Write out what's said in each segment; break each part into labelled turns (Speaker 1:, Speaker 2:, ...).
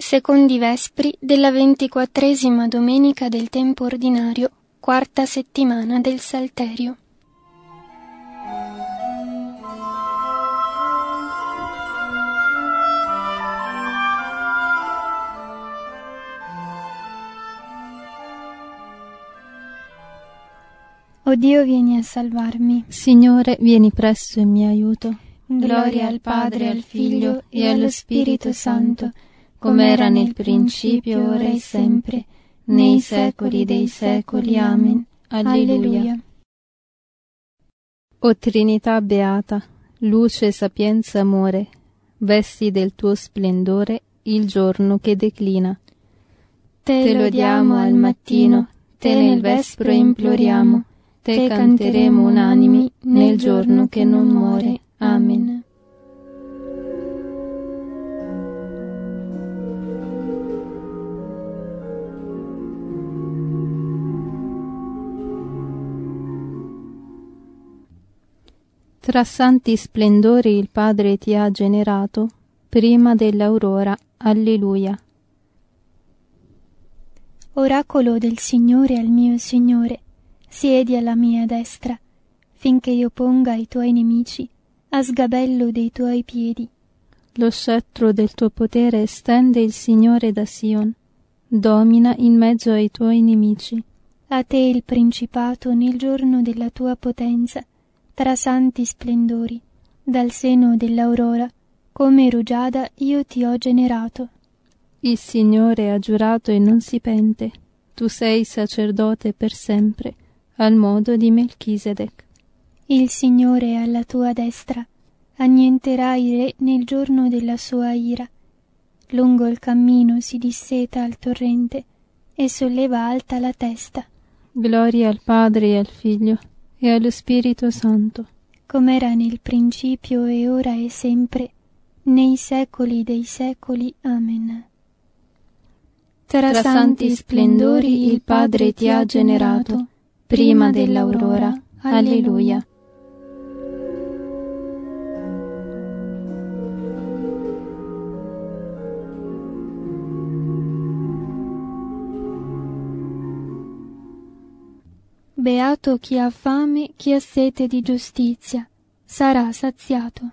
Speaker 1: Secondi Vespri della 24ª domenica del tempo ordinario, quarta settimana del Salterio. O Dio, vieni a salvarmi.
Speaker 2: Signore, vieni presto in mio aiuto.
Speaker 1: Gloria al Padre, al Figlio e allo Spirito Santo, come era nel principio, ora e sempre, nei secoli dei secoli. Amen. Alleluia.
Speaker 2: O Trinità beata, luce, sapienza, amore, vesti del tuo splendore il giorno che declina.
Speaker 1: Te lodiamo al mattino, te nel vespro imploriamo, te canteremo unanimi nel giorno che non muore. Amen.
Speaker 2: Tra santi splendori il Padre ti ha generato, prima dell'aurora. Alleluia.
Speaker 1: Oracolo del Signore al mio Signore, siedi alla mia destra, finché io ponga i tuoi nemici a sgabello dei tuoi piedi.
Speaker 2: Lo scettro del tuo potere stende il Signore da Sion, domina in mezzo ai tuoi nemici.
Speaker 1: A te il principato nel giorno della tua potenza, tra santi splendori, dal seno dell'aurora, come rugiada io ti ho generato.
Speaker 2: Il Signore ha giurato e non si pente, tu sei sacerdote per sempre, al modo di Melchisedec.
Speaker 1: Il Signore è alla tua destra, annienterà i re nel giorno della sua ira. Lungo il cammino si disseta al torrente e solleva alta la testa.
Speaker 2: Gloria al Padre e al Figlio e allo Spirito Santo,
Speaker 1: come era nel principio e ora e sempre, nei secoli dei secoli. Amen.
Speaker 2: Tra santi splendori il Padre ti ha generato, prima dell'aurora. Alleluia.
Speaker 1: Beato chi ha fame, chi ha sete di giustizia, sarà saziato.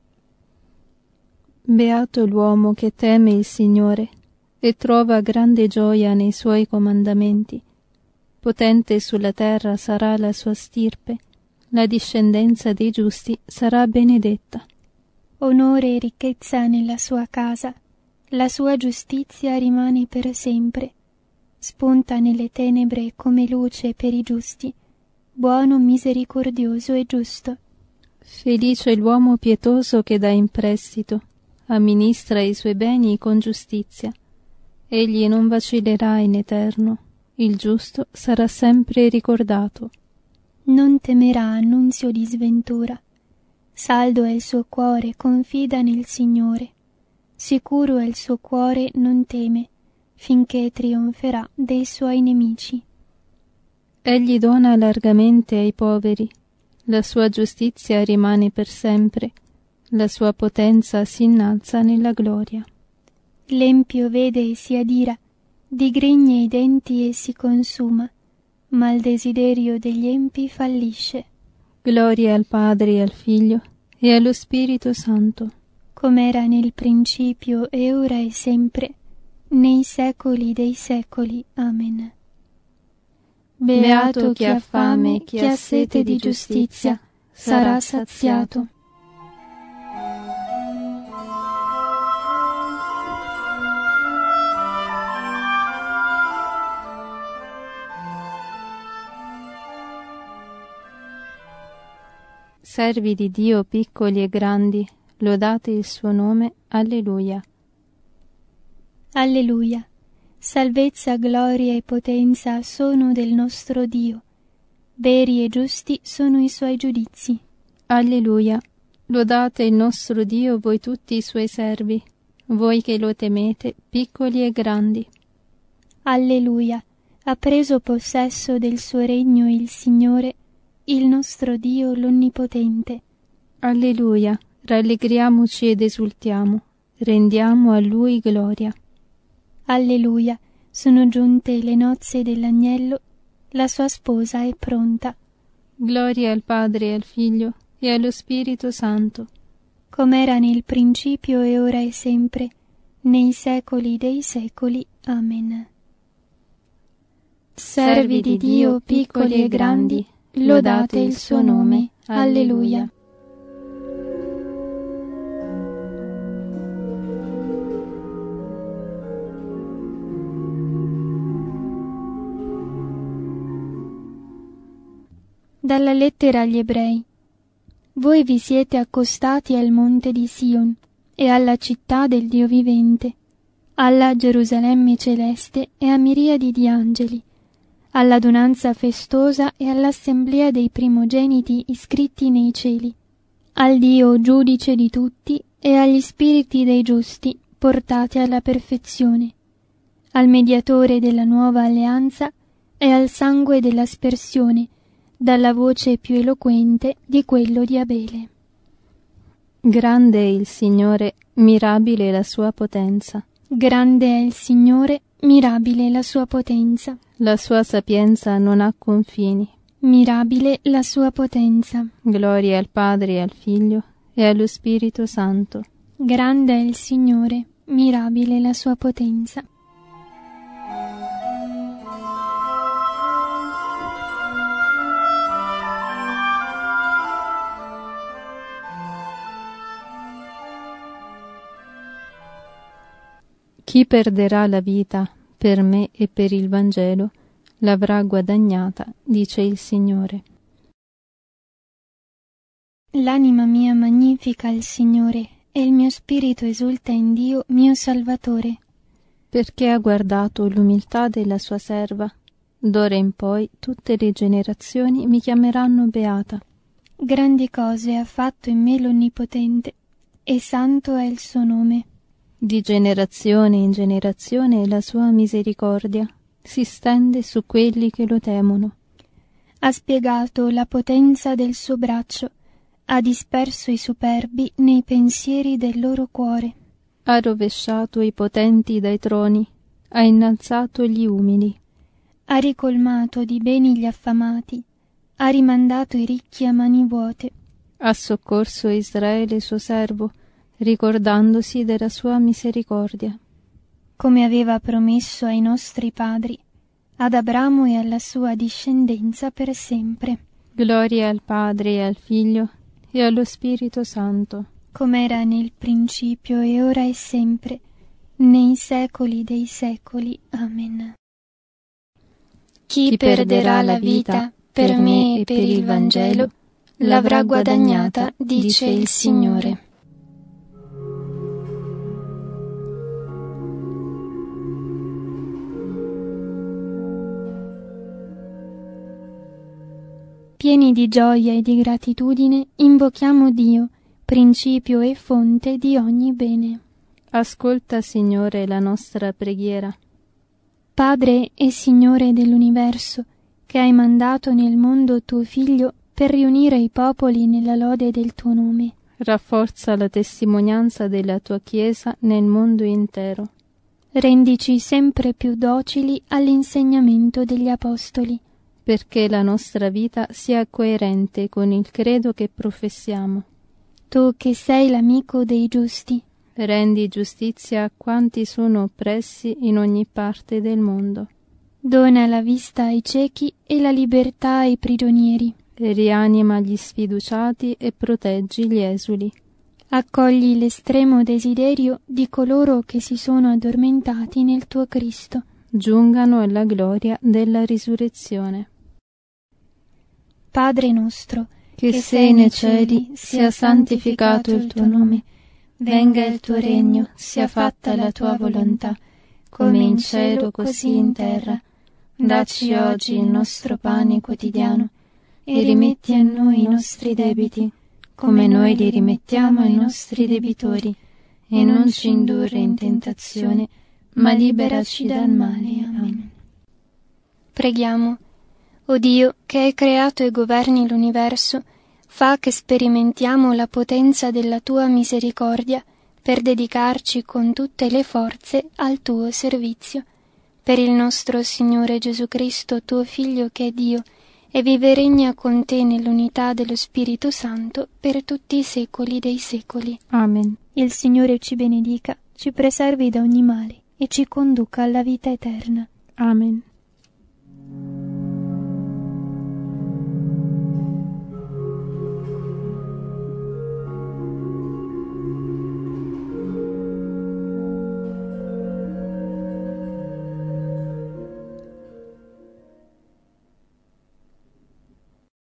Speaker 2: Beato l'uomo che teme il Signore e trova grande gioia nei suoi comandamenti. Potente sulla terra sarà la sua stirpe, la discendenza dei giusti sarà benedetta.
Speaker 1: Onore e ricchezza nella sua casa, la sua giustizia rimane per sempre. Spunta nelle tenebre come luce per i giusti, buono, misericordioso e giusto.
Speaker 2: Felice l'uomo pietoso che dà in prestito, amministra i suoi beni con giustizia. Egli non vacillerà in eterno, il giusto sarà sempre ricordato.
Speaker 1: Non temerà annunzio di sventura. Saldo è il suo cuore, confida nel Signore. Sicuro è il suo cuore, non teme, finché trionferà dei suoi nemici.
Speaker 2: Egli dona largamente ai poveri, la sua giustizia rimane per sempre, la sua potenza si innalza nella gloria.
Speaker 1: L'empio vede e si adira, digrigne i denti e si consuma, ma il desiderio degli empi fallisce.
Speaker 2: Gloria al Padre e al Figlio e allo Spirito Santo,
Speaker 1: come era nel principio e ora e sempre, nei secoli dei secoli. Amen. Beato chi ha fame, chi ha sete di giustizia, sarà saziato.
Speaker 2: Servi di Dio piccoli e grandi, lodate il suo nome. Alleluia.
Speaker 1: Alleluia. Salvezza, gloria e potenza sono del nostro Dio. Veri e giusti sono i suoi giudizi.
Speaker 2: Alleluia. Lodate il nostro Dio voi tutti i suoi servi, voi che lo temete, piccoli e grandi.
Speaker 1: Alleluia. Ha preso possesso del suo regno il Signore, il nostro Dio l'Onnipotente.
Speaker 2: Alleluia. Rallegriamoci ed esultiamo, rendiamo a Lui gloria.
Speaker 1: Alleluia, sono giunte le nozze dell'agnello, la sua sposa è pronta.
Speaker 2: Gloria al Padre e al Figlio e allo Spirito Santo,
Speaker 1: come era nel principio e ora e sempre, nei secoli dei secoli. Amen. Servi di Dio piccoli e grandi, lodate il suo nome. Alleluia. Dalla lettera agli Ebrei. Voi vi siete accostati al monte di Sion e alla città del Dio vivente, alla Gerusalemme celeste e a miriadi di angeli, all'adunanza festosa e all'assemblea dei primogeniti iscritti nei cieli, al Dio giudice di tutti e agli spiriti dei giusti portati alla perfezione, al mediatore della nuova alleanza e al sangue dell'aspersione, dalla voce più eloquente di quello di Abele.
Speaker 2: Grande è il Signore, mirabile la sua potenza.
Speaker 1: Grande è il Signore, mirabile la sua potenza.
Speaker 2: La sua sapienza non ha confini.
Speaker 1: Mirabile la sua potenza.
Speaker 2: Gloria al Padre e al Figlio e allo Spirito Santo.
Speaker 1: Grande è il Signore, mirabile la sua potenza.
Speaker 2: Chi perderà la vita per me e per il Vangelo l'avrà guadagnata, dice il Signore.
Speaker 1: L'anima mia magnifica il Signore, e il mio spirito esulta in Dio mio Salvatore.
Speaker 2: Perché ha guardato l'umiltà della sua serva. D'ora in poi tutte le generazioni mi chiameranno beata.
Speaker 1: Grandi cose ha fatto in me l'Onnipotente, e santo è il suo nome.
Speaker 2: Di generazione in generazione la sua misericordia si stende su quelli che lo temono.
Speaker 1: Ha spiegato la potenza del suo braccio, ha disperso i superbi nei pensieri del loro cuore.
Speaker 2: Ha rovesciato i potenti dai troni, ha innalzato gli umili.
Speaker 1: Ha ricolmato di beni gli affamati, ha rimandato i ricchi a mani vuote.
Speaker 2: Ha soccorso Israele suo servo, ricordandosi della sua misericordia.
Speaker 1: Come aveva promesso ai nostri padri, ad Abramo e alla sua discendenza per sempre.
Speaker 2: Gloria al Padre e al Figlio e allo Spirito Santo.
Speaker 1: Come era nel principio e ora e sempre, nei secoli dei secoli. Amen. Chi perderà la vita per me e per il Vangelo l'avrà guadagnata, dice il Signore. Pieni di gioia e di gratitudine, invochiamo Dio, principio e fonte di ogni bene.
Speaker 2: Ascolta, Signore, la nostra preghiera.
Speaker 1: Padre e Signore dell'universo, che hai mandato nel mondo tuo Figlio per riunire i popoli nella lode del tuo nome.
Speaker 2: Rafforza la testimonianza della tua Chiesa nel mondo intero.
Speaker 1: Rendici sempre più docili all'insegnamento degli Apostoli,
Speaker 2: perché la nostra vita sia coerente con il credo che professiamo.
Speaker 1: Tu che sei l'amico dei giusti,
Speaker 2: rendi giustizia a quanti sono oppressi in ogni parte del mondo.
Speaker 1: Dona la vista ai ciechi e la libertà ai prigionieri.
Speaker 2: Rianima gli sfiduciati e proteggi gli esuli.
Speaker 1: Accogli l'estremo desiderio di coloro che si sono addormentati nel tuo Cristo.
Speaker 2: Giungano alla gloria della risurrezione.
Speaker 1: Padre nostro,
Speaker 2: che sei nei cieli, sia santificato il tuo nome. Venga il tuo regno, sia fatta la tua volontà, come in cielo così in terra. Dacci oggi il nostro pane quotidiano e rimetti a noi i nostri debiti, come noi li rimettiamo ai nostri debitori, e non ci indurre in tentazione, ma liberaci dal male. Amen.
Speaker 1: Preghiamo. O Dio, che hai creato e governi l'universo, fa che sperimentiamo la potenza della tua misericordia per dedicarci con tutte le forze al tuo servizio. Per il nostro Signore Gesù Cristo, tuo Figlio che è Dio, e vive e regna con te nell'unità dello Spirito Santo per tutti i secoli dei secoli.
Speaker 2: Amen.
Speaker 1: Il Signore ci benedica, ci preservi da ogni male e ci conduca alla vita eterna.
Speaker 2: Amen.